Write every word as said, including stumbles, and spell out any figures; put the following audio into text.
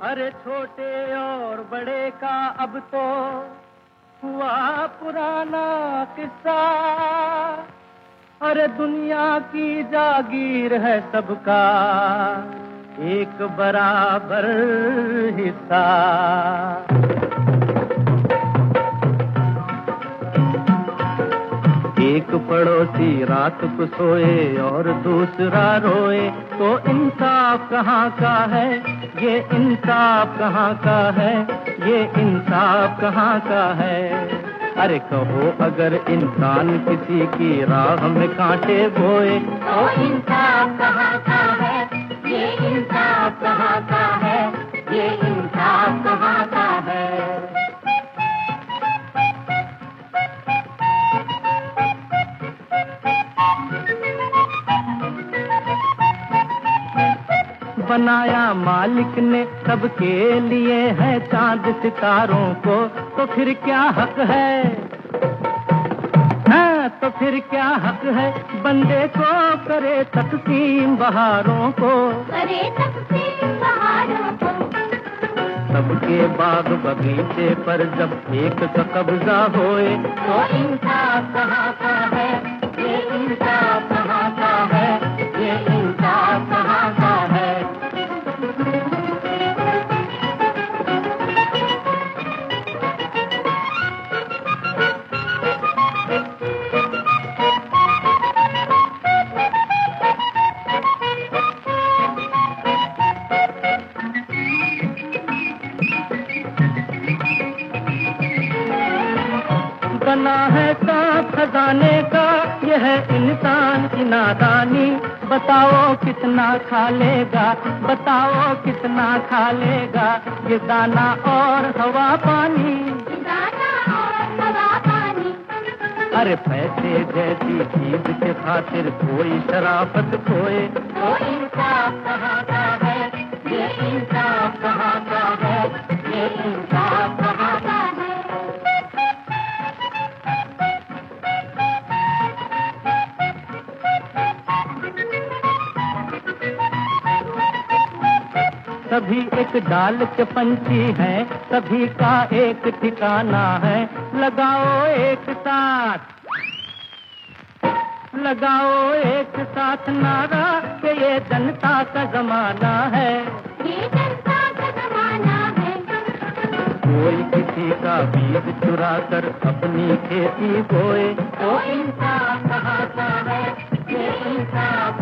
अरे छोटे और बड़े का अब तो हुआ पुराना किस्सा। अरे दुनिया की जागीर है सबका एक बराबर हिस्सा। एक पड़ोसी रात को सोए और दूसरा रोए, तो इंसाफ कहाँ का है, ये इंसाफ कहाँ का है, ये इंसाफ कहाँ का है। अरे कहो अगर इंसान किसी की राह में कांटे बोए, तो इंसाफ कहाँ का है, ये इंसाफ कहाँ का है, ये इंसाफ कहाँ का है। बनाया मालिक ने सबके लिए है चांद सितारों को, तो फिर क्या हक है, हाँ तो फिर क्या हक है बंदे को करे तकसीम बहारों को, करे तकसीम बहारों को। सबके बाग बगीचे पर जब एक का कब्जा होए, तो इंसाफ कहाँ का है, ये इंसाफ कहाँ का है, ये इंसाफ कहाँ का है। बना है सांप खजाने का यह इंसान की नादानी। बताओ कितना खा लेगा, बताओ कितना खा लेगा ये दाना और हवा पानी, दाना और हवा पानी। अरे पैसे जैसी चीज के खातिर कोई शराफत खोए, तो इंसाफ कहाँ का है, ये इंसाफ कहाँ का है, ये इंसाफ कहाँ का है। सभी एक डाल के पंछी हैं, सभी का एक ठिकाना है। लगाओ एक साथ, लगाओ एक साथ नारा कि ये जनता का जमाना है, ये जनता का जमाना है। कोई किसी का बीज चुरा कर अपनी खेती बोए, तो इंसाफ कहाँ का है, ये इंसाफ